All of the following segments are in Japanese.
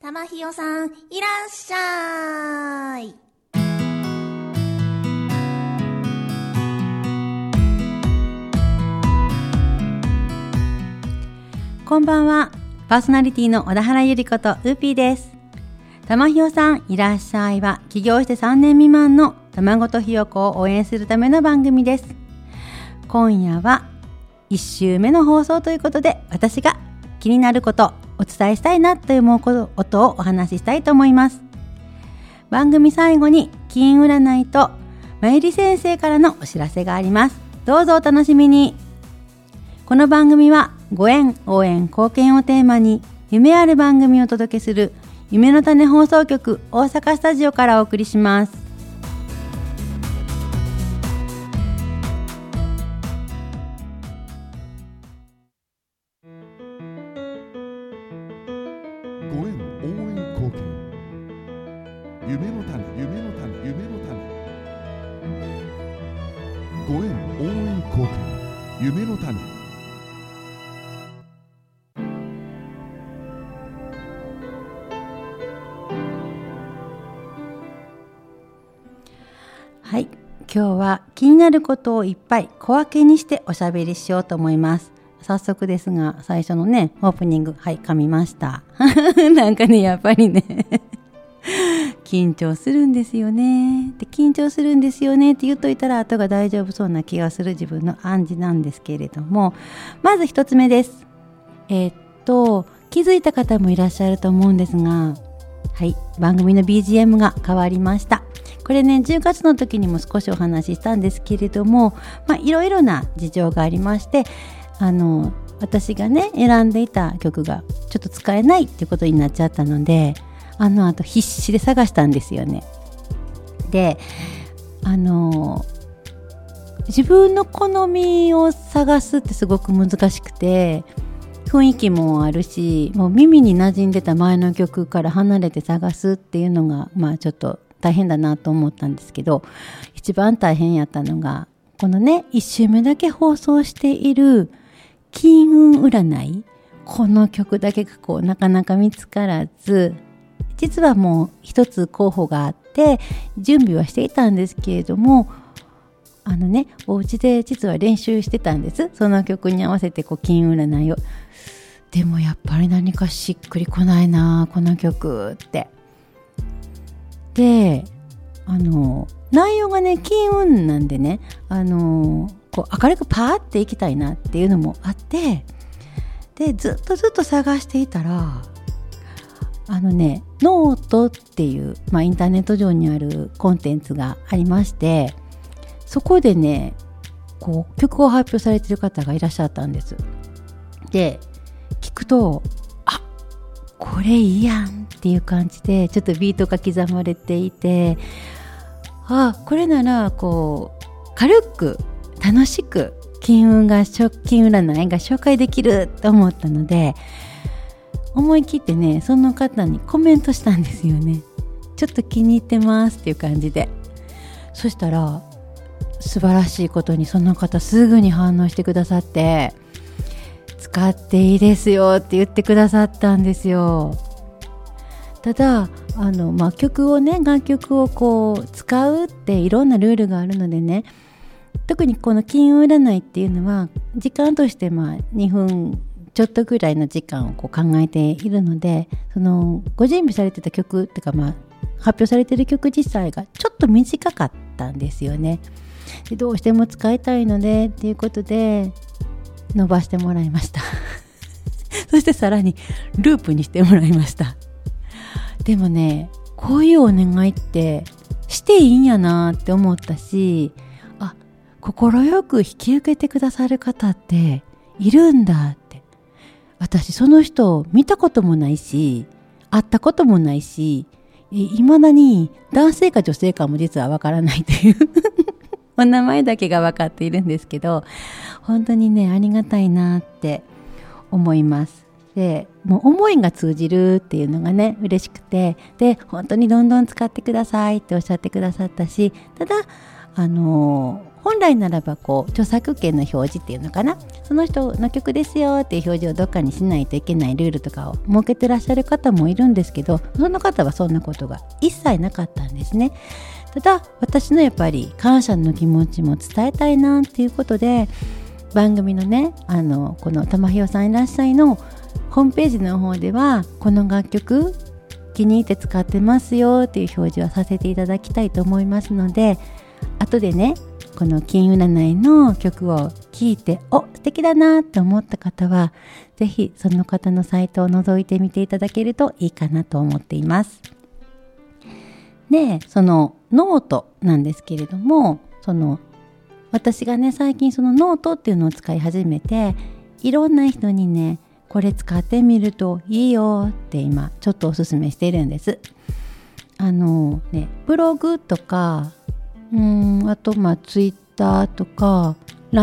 玉ひよさんいらっしゃい。 こんばんは。パーソナリティの小田原ゆりことウーピーです。玉ひよさんいらっしゃいは起業して3年未満の卵とひよこを応援するための番組です。今夜は1週目の放送ということで、私が気になることお伝えしたいなと思うことをお話ししたいと思います。番組最後に金運占いとまゆり先生からのお知らせがあります。どうぞお楽しみに。この番組はご縁、応援、貢献をテーマに夢ある番組をお届けする夢の種放送局大阪スタジオからお送りします。 ご縁、応援、貢献、夢の種、夢の種、夢の種。ご縁、応援、貢献、夢の種。 はい、今日は気になることをいっぱい小分けにしておしゃべりしようと思います。早速ですが、最初のねオープニング、はい噛みましたなんかねやっぱりね緊張するんですよねって緊張するんですよねって言っといたら後が大丈夫そうな気がする自分の暗示なんですけれども、まず一つ目です。気づいた方もいらっしゃると思うんですが、はい、番組の BGM が変わりました。これね10月の時にも少しお話ししたんですけれども、いろいろな事情がありまして、私がね選んでいた曲がちょっと使えないっていうことになっちゃったので、あと必死で探したんですよね。で自分の好みを探すってすごく難しくて、雰囲気もあるし、もう耳に馴染んでた前の曲から離れて探すっていうのがちょっと大変だなと思ったんですけど、一番大変やったのがこのね1週目だけ放送している金運占い、この曲だけがなかなか見つからず、実はもう一つ候補があって準備はしていたんですけれども、お家で実は練習してたんです。その曲に合わせて金運占いを。でもやっぱり何かしっくりこないなこの曲って。で内容がね金運なんでね、明るくパーっていきたいなっていうのもあって、でずっと探していたらノートっていう、インターネット上にあるコンテンツがありまして、そこでね曲を発表されている方がいらっしゃったんです。で聞くと、これいいやんっていう感じでちょっとビートが刻まれていて、これなら軽く楽しく金運占いが紹介できると思ったので、思い切ってねその方にコメントしたんですよね。ちょっと気に入ってますっていう感じで。そしたら素晴らしいことにその方すぐに反応してくださって、使っていいですよって言ってくださったんですよ。ただ楽曲を使うっていろんなルールがあるのでね、特にこの金運占いっていうのは時間として2分ちょっとぐらいの時間を考えているので、ご準備されてた曲っていうか発表されてる曲自体がちょっと短かったんですよね。でどうしても使いたいのでっていうことで伸ばしてもらいましたそしてさらにループにしてもらいました。でもねこういうお願いってしていいんやなって思ったし、快く引き受けてくださる方っているんだって。私その人を見たこともないし会ったこともないし、未だに男性か女性かも実はわからないというお名前だけが分かっているんですけど、本当にねありがたいなって思います。でもう思いが通じるっていうのがね嬉しくて、で本当にどんどん使ってくださいっておっしゃってくださったし、ただ本本来ならば著作権の表示っていうのかな、その人の曲ですよっていう表示をどっかにしないといけないルールとかを設けてらっしゃる方もいるんですけど、その方はそんなことが一切なかったんですね。ただ私のやっぱり感謝の気持ちも伝えたいなっていうことで、番組のねこの玉ひよさんいらっしゃいのホームページの方では、この楽曲気に入って使ってますよっていう表示をさせていただきたいと思いますので、後でねこの金占いの曲を聴いて素敵だなって思った方は、ぜひその方のサイトを覗いてみていただけるといいかなと思っています。でそのノートなんですけれども、私がね最近そのノートっていうのを使い始めて、いろんな人にねこれ使ってみるといいよって今ちょっとおすすめしてるんです。ブログとかあとツイッターとか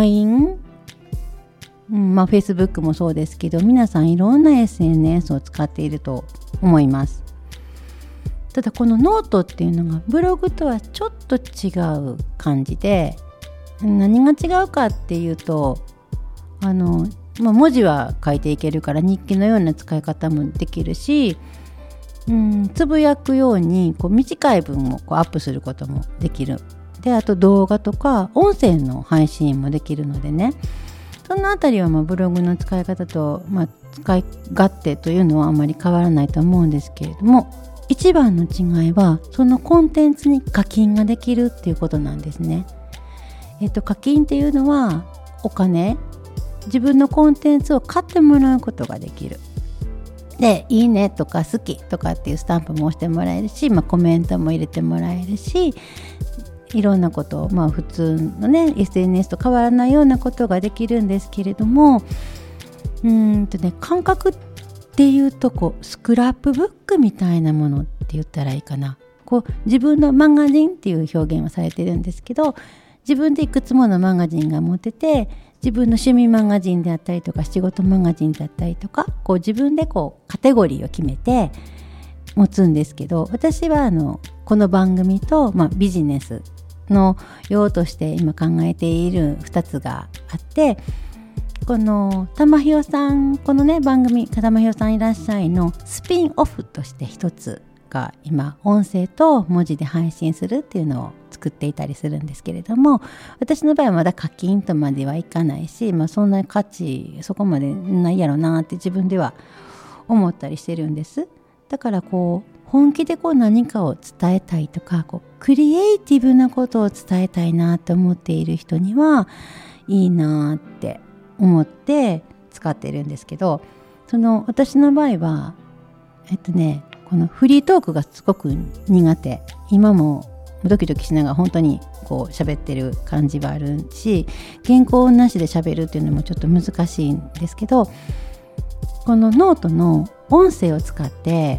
LINE、Facebook もそうですけど、皆さんいろんな SNS を使っていると思います。ただこのノートっていうのがブログとはちょっと違う感じで、何が違うかっていうと文字は書いていけるから日記のような使い方もできるし、つぶやくように短い文をアップすることもできる。であと動画とか音声の配信もできるのでね、そのあたりはブログの使い方と、使い勝手というのはあまり変わらないと思うんですけれども、一番の違いはそのコンテンツに課金ができるっていうことなんですね。課金っていうのはお金、自分のコンテンツを買ってもらうことができる。でいいねとか好きとかっていうスタンプも押してもらえるし、コメントも入れてもらえるし、いろんなことを普通のね SNS と変わらないようなことができるんですけれども、感覚っていうとスクラップブックみたいなものって言ったらいいかな。自分のマガジンっていう表現をされてるんですけど、自分でいくつものマガジンが持ってて、自分の趣味マガジンであったりとか仕事マガジンだったりとか自分でカテゴリーを決めて持つんですけど、私はこの番組と、ビジネスの用として今考えている2つがあって、この玉ひよさん、このね番組玉ひよさんいらっしゃいのスピンオフとして1つが今音声と文字で配信するっていうのを作っていたりするんですけれども、私の場合はまだ課金とまではいかないし、そんな価値そこまでないやろなって自分では思ったりしてるんです。だから本気で何かを伝えたいとかクリエイティブなことを伝えたいなと思っている人にはいいなって思って使ってるんですけど、私の場合はこのフリートークがすごく苦手。今もドキドキしながら本当に喋ってる感じはあるし、原稿なしで喋るっていうのもちょっと難しいんですけど、このノートの音声を使って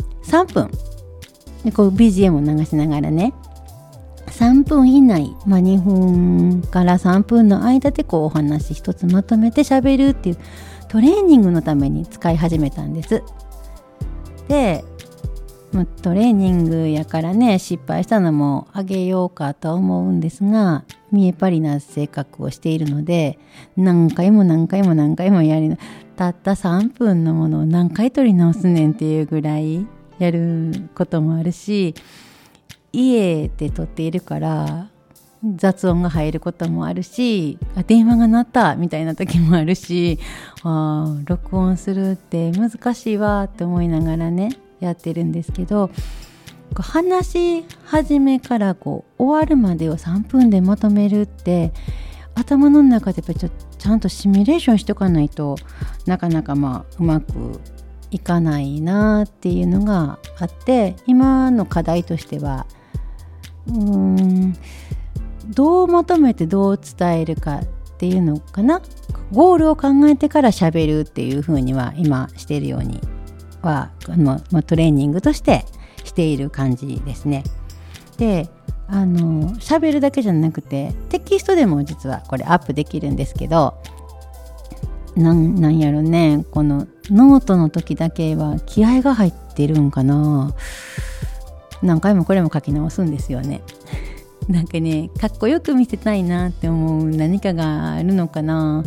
3分でBGM を流しながらね、3分以内、2分から3分の間でお話一つまとめて喋るっていうトレーニングのために使い始めたんです。でトレーニングやからね、失敗したのもあげようかと思うんですが、見えっ張りな性格をしているので、何回もやりたった3分のものを何回撮り直すねんっていうぐらいやることもあるし、家で撮っているから雑音が入ることもあるし、電話が鳴ったみたいな時もあるし、録音するって難しいわって思いながらねやってるんですけど、話し始めから終わるまでを3分でまとめるって頭の中でやっぱりちゃんとシミュレーションしておかないとなかなかうまくいかないなっていうのがあって、今の課題としてはどうまとめてどう伝えるかっていうのかな。ゴールを考えてから喋るっていう風には今しているようにはトレーニングとしてしている感じですね。で喋るだけじゃなくてテキストでも実はこれアップできるんですけど、なんやろね、このノートの時だけは気合が入ってるんかな。何回もこれも書き直すんですよね。 なんかね、かっこよく見せたいなって思う何かがあるのかな。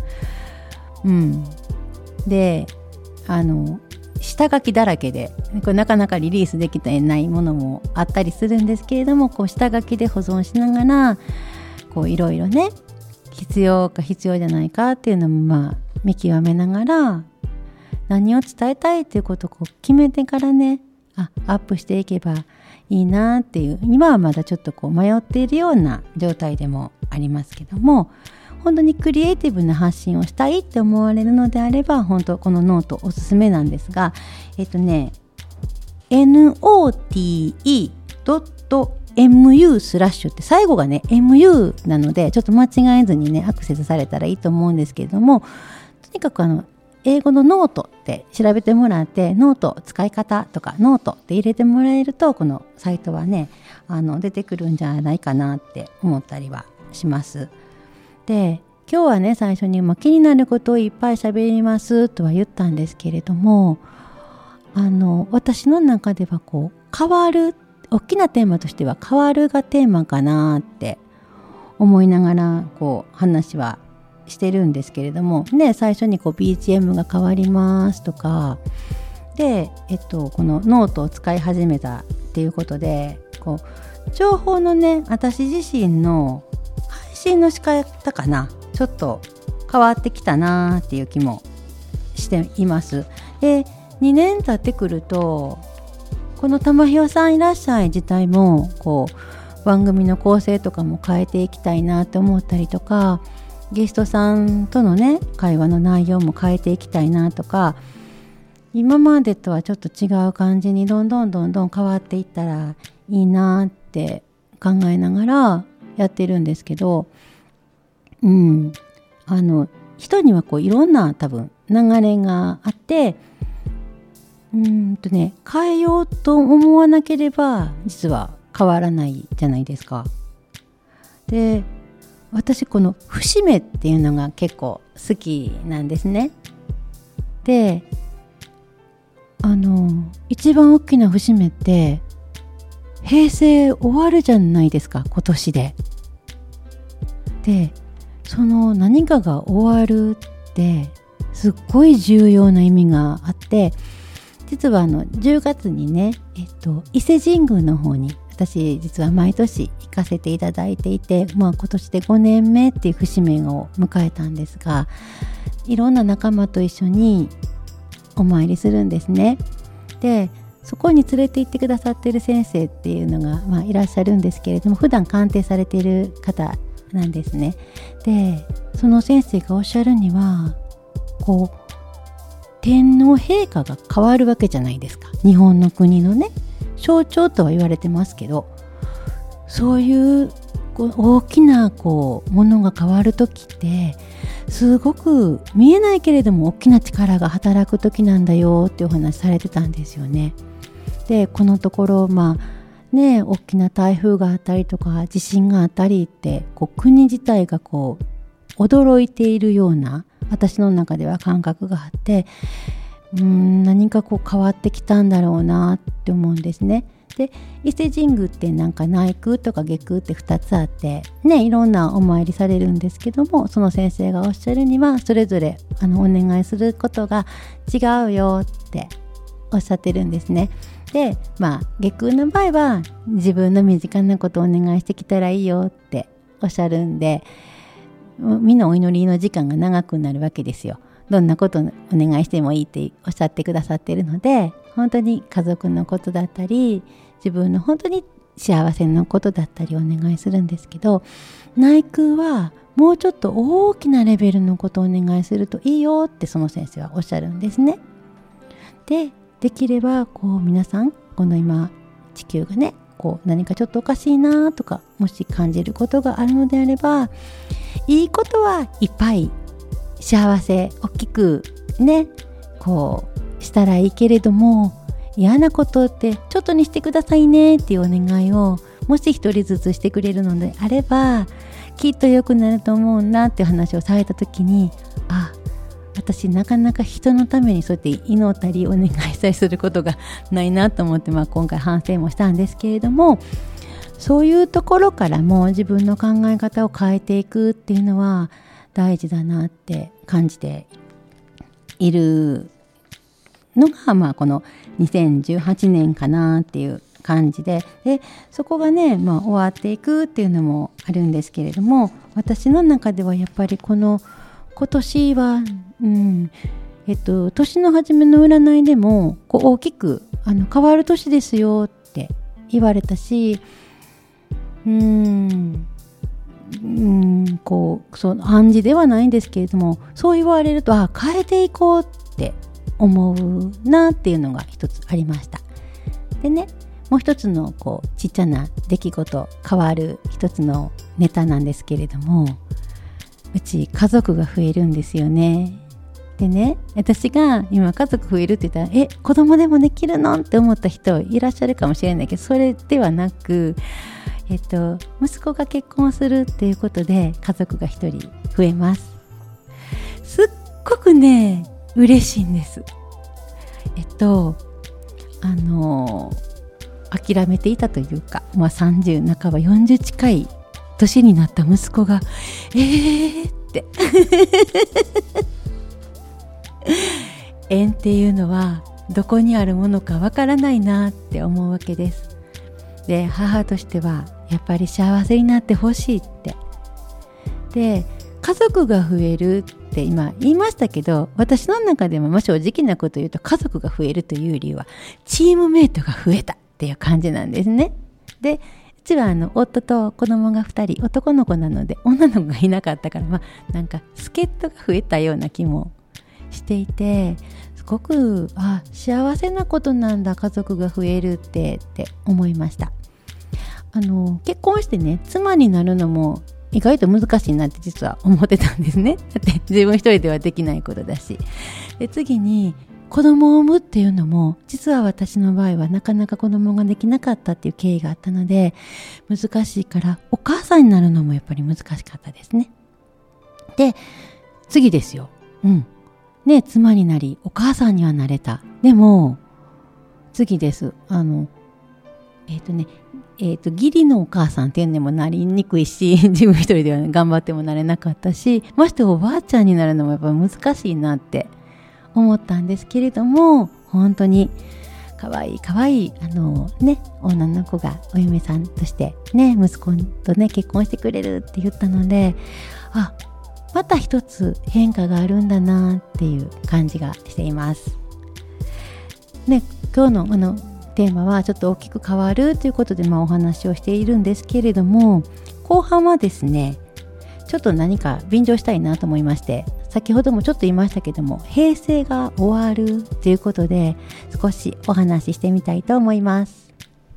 で、下書きだらけで、これなかなかリリースできてないものもあったりするんですけれども、こう下書きで保存しながら、こういろいろね、必要か必要じゃないかっていうのも見極めながら、何を伝えたいっていうことをこう決めてからね、アップしていけばいいなっていう、今はまだちょっとこう迷っているような状態でもありますけども、本当にクリエイティブな発信をしたいって思われるのであれば、本当このノートおすすめなんですが、note.mu/ って最後がね mu なので、ちょっと間違えずにねアクセスされたらいいと思うんですけれども、とにかく英語のノートって調べてもらって、ノート使い方とかノートって入れてもらえると、このサイトはね出てくるんじゃないかなって思ったりはします。で、今日はね最初に気になることをいっぱい喋りますとは言ったんですけれども、私の中ではこう変わる、大きなテーマとしては変わるがテーマかなって思いながらこう話はしてるんですけれどもね、最初にこう BGM が変わりますとかで、このノートを使い始めたっていうことで、こう情報のね、私自身の配信の仕方かな、ちょっと変わってきたなっていう気もしています。で、2年経ってくると、この玉ひよさんいらっしゃい自体もこう番組の構成とかも変えていきたいなって思ったりとか、ゲストさんとのね会話の内容も変えていきたいなとか、今までとはちょっと違う感じにどんどん変わっていったらいいなって考えながらやってるんですけど、人にはこういろんな多分流れがあって、変えようと思わなければ実は変わらないじゃないですか。で、私この節目っていうのが結構好きなんですね。で、一番大きな節目って平成終わるじゃないですか、今年で。で、その何かが終わるってすっごい重要な意味があって、実は10月にね、伊勢神宮の方に私実は毎年行かせていただいていて、今年で5年目っていう節目を迎えたんですが、いろんな仲間と一緒にお参りするんですね。で、そこに連れて行ってくださっている先生っていうのが、いらっしゃるんですけれども、普段鑑定されている方なんですね。で、その先生がおっしゃるには、こう天皇陛下が変わるわけじゃないですか。日本の国のね象徴とは言われてますけど、そういう大きなものが変わる時ってすごく見えないけれども大きな力が働く時なんだよってお話されてたんですよね。で、このところ大きな台風があったりとか地震があったりって国自体が驚いているような私の中では感覚があって、何か変わってきたんだろうなって思うんですね。で、伊勢神宮って内宮とか外宮って2つあっていろんなお参りされるんですけども、その先生がおっしゃるにはそれぞれお願いすることが違うよっておっしゃってるんですね。で、外宮の場合は自分の身近なことをお願いしてきたらいいよっておっしゃるんで、みんなお祈りの時間が長くなるわけですよ。どんなことをお願いしてもいいっておっしゃってくださっているので、本当に家族のことだったり自分の本当に幸せのことだったりお願いするんですけど、内宮はもうちょっと大きなレベルのことをお願いするといいよってその先生はおっしゃるんですね。で、できれば皆さんこの今地球がね何かちょっとおかしいなとかもし感じることがあるのであれば、いいことはいっぱい幸せ大きくしたらいいけれども、嫌なことってちょっとにしてくださいねっていうお願いをもし一人ずつしてくれるのであればきっと良くなると思うなっていう話をされた時に、私なかなか人のためにそうやって祈ったりお願いしたりすることがないなと思って、今回反省もしたんですけれども、 そういうところからも自分の考え方を変えていくっていうのは大事だなって感じているのが、この2018年かなっていう感じで、そこがね、終わっていくっていうのもあるんですけれども、私の中ではやっぱり今年は、年の初めの占いでも大きく変わる年ですよって言われたし、そう暗示ではないんですけれども、そう言われると変えていこうって思うなっていうのが一つありました。でね、もう一つのちっちゃな出来事変わる一つのネタなんですけれども、うち家族が増えるんですよね。でね、私が今家族増えるって言ったら子供でもできるのって思った人いらっしゃるかもしれないけど、それではなく、息子が結婚するっていうことで家族が一人増えます。すっごくね嬉しいんです。諦めていたというか、30半ば40近い年になった息子がって縁っていうのはどこにあるものかわからないなって思うわけです。で、母としてはやっぱり幸せになってほしいって。で、家族が増えるって今言いましたけど、私の中でも正直なこと言うと、家族が増えるという理由はチームメイトが増えたっていう感じなんですね。で、うちは夫と子供が2人男の子なので、女の子がいなかったから、なんか助っ人が増えたような気もしていて、すごく幸せなことなんだ家族が増えるって思いました。結婚してね、妻になるのも意外と難しいなって実は思ってたんですね。だって自分一人ではできないことだし。で、次に子供を産むっていうのも、実は私の場合はなかなか子供ができなかったっていう経緯があったので難しいから、お母さんになるのもやっぱり難しかったですね。で、次ですよ。妻になりお母さんにはなれた。でも次です。義理のお母さんっていうのもなりにくいし、自分一人では頑張ってもなれなかったし、ましておばあちゃんになるのもやっぱ難しいなって思ったんですけれども、本当にかわいい女の子がお嫁さんとしてね、息子とね結婚してくれるって言ったので、また一つ変化があるんだなっていう感じがしています。ね、今日のテーマはちょっと大きく変わるということでお話をしているんですけれども、後半はですね、ちょっと何か便乗したいなと思いまして、先ほどもちょっと言いましたけども、平成が終わるということで少しお話ししてみたいと思います。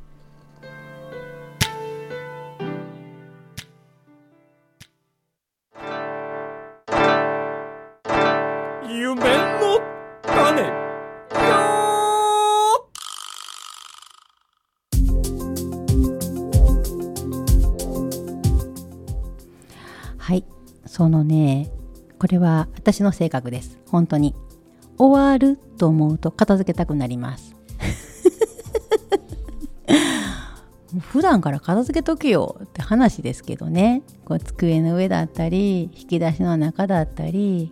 夢の種はい、これは私の性格です。本当に終わると思うと片付けたくなります普段から片付けとけよって話ですけどね。机の上だったり引き出しの中だったり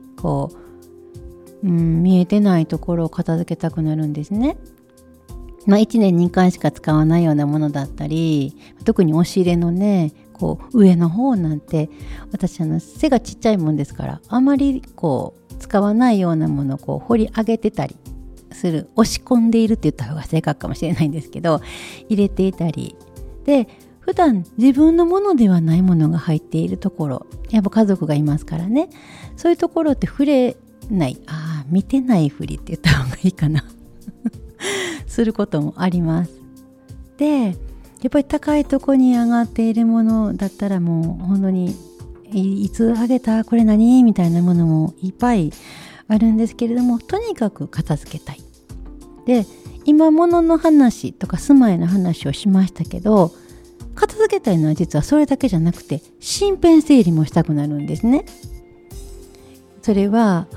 見えてないところを片付けたくなるんですね。1年2回しか使わないようなものだったり、特に押し入れのね上の方なんて、私背がちっちゃいもんですから、あまり使わないようなものを掘り上げてたりする、押し込んでいるって言った方が正確かもしれないんですけど、入れていたりで、普段自分のものではないものが入っているところ、やっぱ家族がいますからね、そういうところって触れない、見てないふりって言った方がいいかなすることもあります。で、やっぱり高いとこに上がっているものだったら、もう本当にいつあげたこれ何みたいなものもいっぱいあるんですけれども、とにかく片付けたい。で、今物の話とか住まいの話をしましたけど、片付けたいのは実はそれだけじゃなくて、身辺整理もしたくなるんですね。それは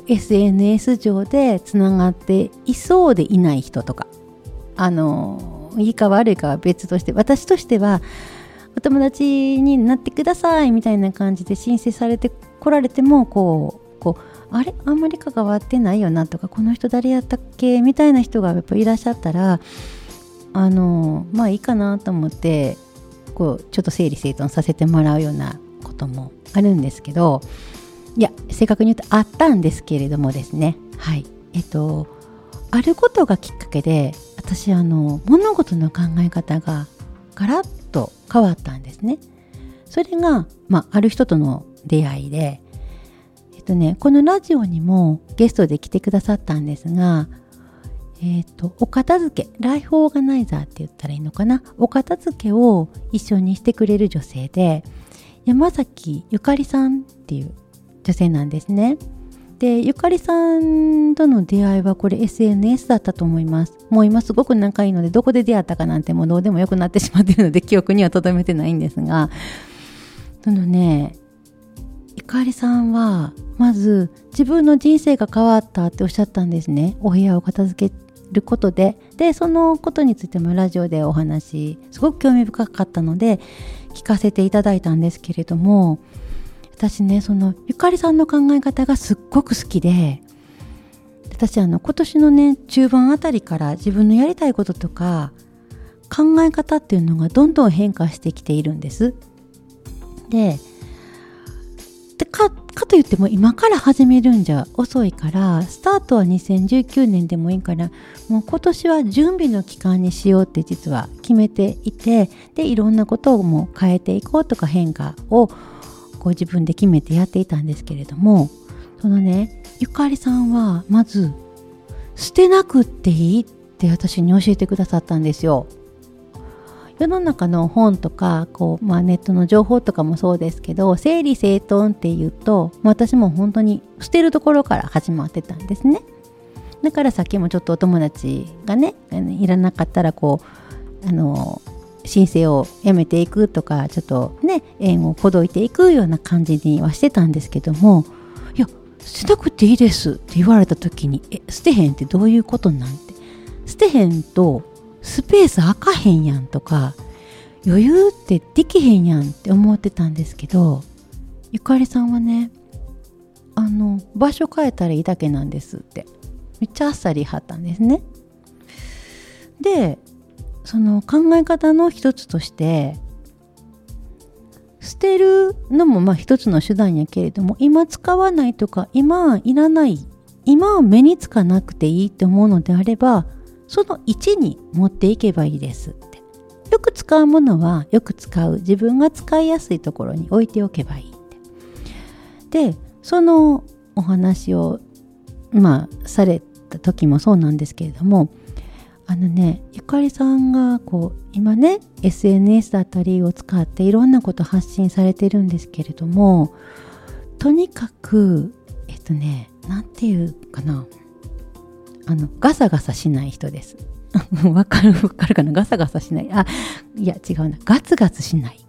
SNS 上でつながっていそうでいない人とか、 いいか悪いかは別として、私としてはお友達になってくださいみたいな感じで申請されて来られても、こうあれあんまり関わってないよなとか、この人誰やったっけみたいな人がやっぱいらっしゃったら、まあいいかなと思ってこうちょっと整理整頓させてもらうようなこともあるんですけど、いや正確に言うとあったんですけれどもですね、はい、あることがきっかけで私物事の考え方がガラッと変わったんですね。それが、ある人との出会いで、このラジオにもゲストで来てくださったんですが、お片付け、ライフオーガナイザーって言ったらいいのかな、お片付けを一緒にしてくれる女性で、山崎ゆかりさんっていう女性なんですね。で、ゆかりさんとの出会いはこれ SNS だったと思います。もう今すごく仲いいので、どこで出会ったかなんてもうどうでもよくなってしまっているので記憶には留めてないんですが、ゆかりさんはまず自分の人生が変わったっておっしゃったんですね。お部屋を片付けることで。で、そのことについてもラジオでお話、すごく興味深かったので聞かせていただいたんですけれども、私ね、そのゆかりさんの考え方がすっごく好きで、私今年のね中盤あたりから自分のやりたいこととか考え方っていうのがどんどん変化してきているんです。でかといっても今から始めるんじゃ遅いから、スタートは2019年でもいいから、もう今年は準備の期間にしようって実は決めていて、でいろんなことをも変えていこうとか変化をこう自分で決めてやっていたんですけれども、ゆかりさんはまず捨てなくっていいって私に教えてくださったんですよ。世の中の本とかネットの情報とかもそうですけど、整理整頓っていうと、私も本当に捨てるところから始まってたんですね。だからさっきもちょっとお友達がね、いらなかったら申請をやめていくとか、ちょっとね縁をほどいていくような感じにはしてたんですけども、いや捨てなくていいですって言われた時に、捨てへんってどういうことなんて、捨てへんとスペース空かへんやんとか、余裕ってできへんやんって思ってたんですけど、ゆかりさんはね、場所変えたらいいだけなんですってめっちゃあっさりはったんですね。で、その考え方の一つとして、捨てるのも一つの手段やけれども、今使わないとか今いらない、今は目につかなくていいって思うのであれば、その位置に持っていけばいいですって。よく使うものはよく使う、自分が使いやすいところに置いておけばいいって。で、そのお話をされた時もそうなんですけれども、ゆかりさんが今ね SNS だったりを使っていろんなこと発信されてるんですけれども、とにかくなんていうかな、ガサガサしない人です。わかるかな、ガサガサしない、いや違うな、ガツガツしない、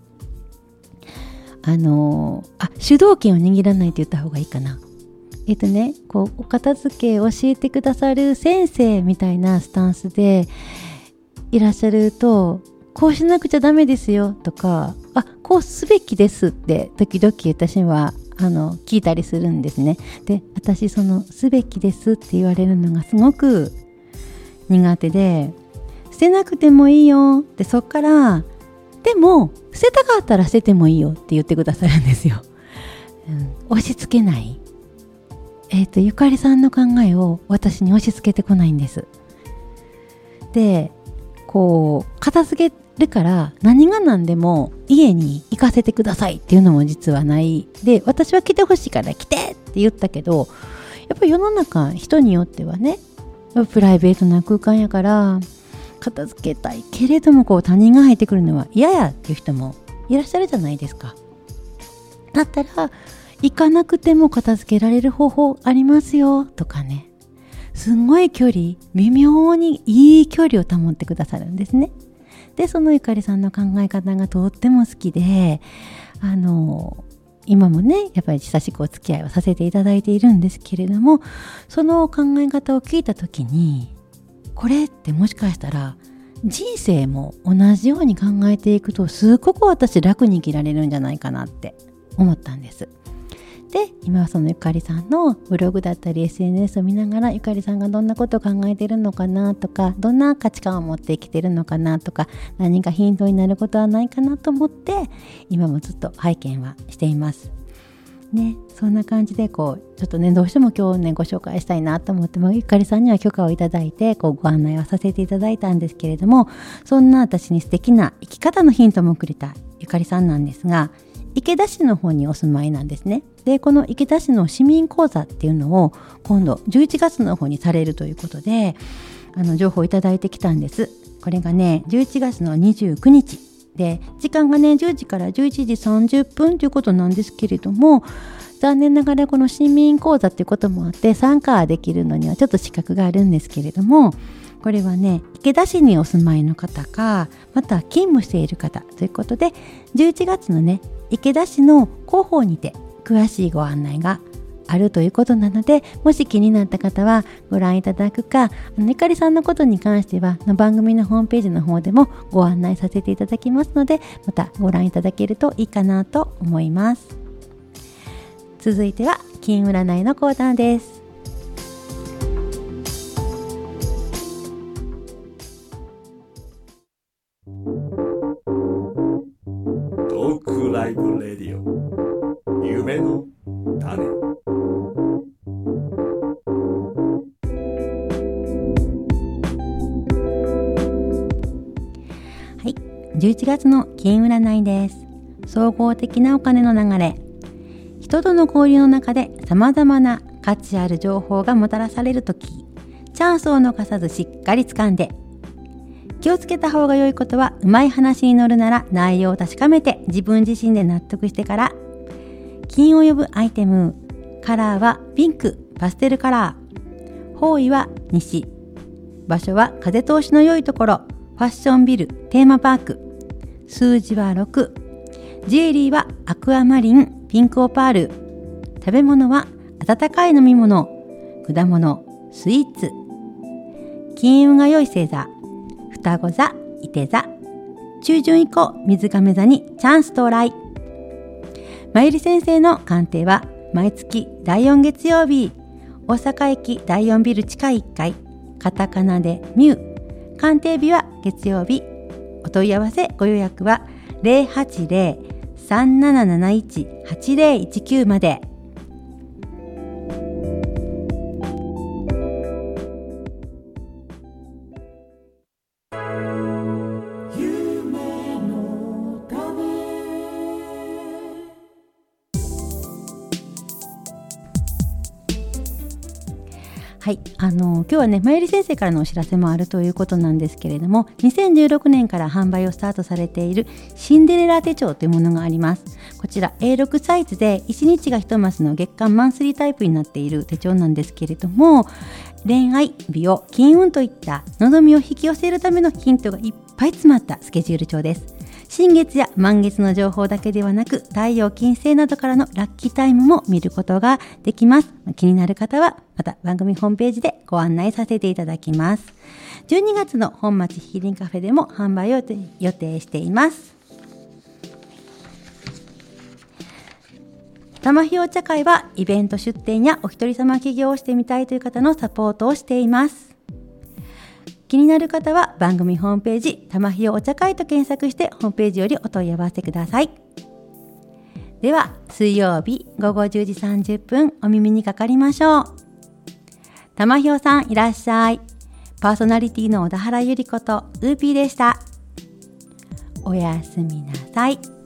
主導権を握らないって言った方がいいかな。お片付け教えてくださる先生みたいなスタンスでいらっしゃると、こうしなくちゃダメですよとか、こうすべきですって時々私は聞いたりするんですね。で、私そのすべきですって言われるのがすごく苦手で、捨てなくてもいいよって、そっからでも捨てたかったら捨ててもいいよって言ってくださるんですよ。押し付けない。ゆかりさんの考えを私に押し付けてこないんです。で、片付けるから何が何でも家に行かせてくださいっていうのも実はないで、私は来てほしいから来てって言ったけど、やっぱり世の中人によってはね、プライベートな空間やから片付けたいけれども他人が入ってくるのは嫌やっていう人もいらっしゃるじゃないですか。だったら行かなくても片付けられる方法ありますよとかね、すんごい距離、微妙にいい距離を保ってくださるんですね。で、そのゆかりさんの考え方がとっても好きで、今もねやっぱり親しくお付き合いをさせていただいているんですけれども、その考え方を聞いた時に、これってもしかしたら人生も同じように考えていくとすごく私楽に生きられるんじゃないかなって思ったんです。で、今はそのゆかりさんのブログだったり SNS を見ながら、ゆかりさんがどんなことを考えているのかなとか、どんな価値観を持って生きているのかなとか、何かヒントになることはないかなと思って今もずっと拝見はしていますね。そんな感じでちょっとね、どうしても今日ねご紹介したいなと思って、ゆかりさんには許可をいただいてご案内をさせていただいたんですけれども、そんな私に素敵な生き方のヒントもくれたゆかりさんなんですが、池田市の方にお住まいなんですね。で、この池田市の市民講座っていうのを今度11月の方にされるということで、情報をいただいてきたんです。これがね、11月の29日で、時間がね10時から11時30分ということなんですけれども、残念ながらこの市民講座っていうこともあって参加できるのにはちょっと資格があるんですけれども、これはね、池田市にお住まいの方か、また勤務している方ということで、11月のね、池田市の広報にて詳しいご案内があるということなので、もし気になった方はご覧いただくか、ゆかりさんのことに関しては番組のホームページの方でもご案内させていただきますので、またご覧いただけるといいかなと思います。続いては金占いのコーナーです。 トークライブレディオ、夢の種。 はい、11月の金占いです。総合的なお金の流れ。人との交流の中で様々な価値ある情報がもたらされるとき、チャンスを逃さずしっかり掴んで、気をつけた方が良いことは、うまい話に乗るなら内容を確かめて自分自身で納得してから。金を呼ぶアイテム、カラーはピンク、パステルカラー。方位は西。場所は風通しの良いところ、ファッションビル、テーマパーク。数字は6。ジュエリーはアクアマリン、ピンクオパール。食べ物は温かい飲み物、果物、スイーツ。金運が良い星座、双子座、いて座。中旬以降、水亀座にチャンス到来。まゆり先生の鑑定は毎月第4月曜日、大阪駅第4ビル地下1階、カタカナでミュウ。鑑定日は月曜日。お問い合わせご予約は 080-3771-8019 まで。はい、今日はね、まゆり先生からのお知らせもあるということなんですけれども、2016年から販売をスタートされているシンデレラ手帳というものがあります。こちら A6 サイズで1日が1マスの月間マンスリータイプになっている手帳なんですけれども、恋愛、美容、金運といった望みを引き寄せるためのヒントがいっぱい詰まったスケジュール帳です。新月や満月の情報だけではなく、太陽、金星などからのラッキータイムも見ることができます。気になる方はまた番組ホームページでご案内させていただきます。12月の本町ヒーリンカフェでも販売を予定しています。玉ひお茶会はイベント出店やお一人様起業をしてみたいという方のサポートをしています。気になる方は番組ホームページ、玉ひよお茶会と検索してホームページよりお問い合わせください。では、水曜日午後10時30分お耳にかかりましょう。玉ひよさんいらっしゃい。パーソナリティの小田原ゆり子とウーピーでした。おやすみなさい。